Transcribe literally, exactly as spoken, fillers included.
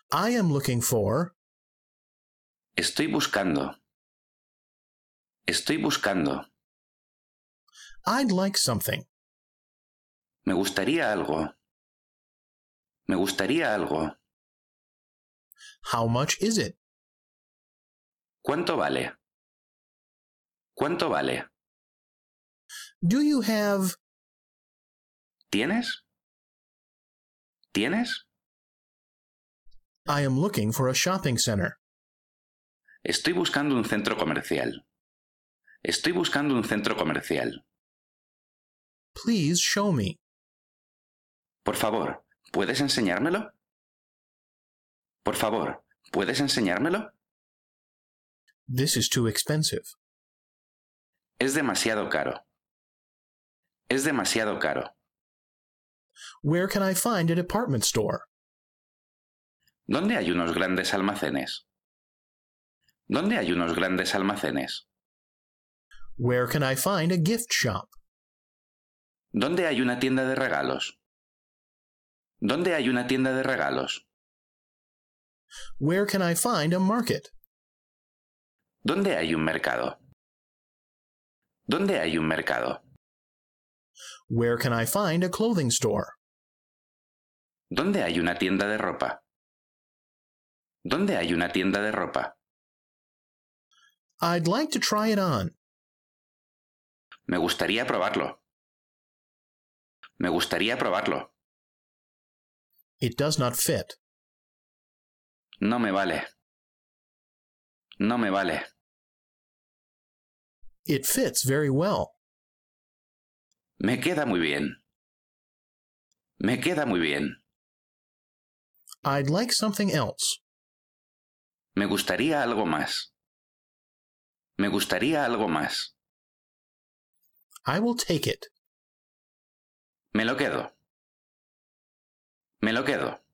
I am looking for. Estoy buscando. Estoy buscando. I'd like something. Me gustaría algo. Me gustaría algo. How much is it? ¿Cuánto vale? ¿Cuánto vale? Do you have? ¿Tienes? ¿Tienes? I am looking for a shopping center. Estoy buscando un centro comercial. Estoy buscando un centro comercial. Please show me. Por favor, ¿puedes enseñármelo? Por favor, ¿puedes enseñármelo? This is too expensive. Es demasiado caro. Es demasiado caro. Where can I find a department store? ¿Dónde hay unos grandes almacenes? ¿Dónde hay unos grandes almacenes? Where can I find a gift shop? ¿Dónde hay una tienda de regalos? ¿Dónde hay una tienda de regalos? Where can I find a market? ¿Dónde hay un mercado? ¿Dónde hay un mercado? Where can I find a clothing store? ¿Dónde hay una tienda de ropa? ¿Dónde hay una tienda de ropa? I'd like to try it on. Me gustaría probarlo. Me gustaría probarlo. It does not fit. No me vale. No me vale. It fits very well. Me queda muy bien. Me queda muy bien. I'd like something else. Me gustaría algo más. Me gustaría algo más. I will take it. Me lo quedo. Me lo quedo.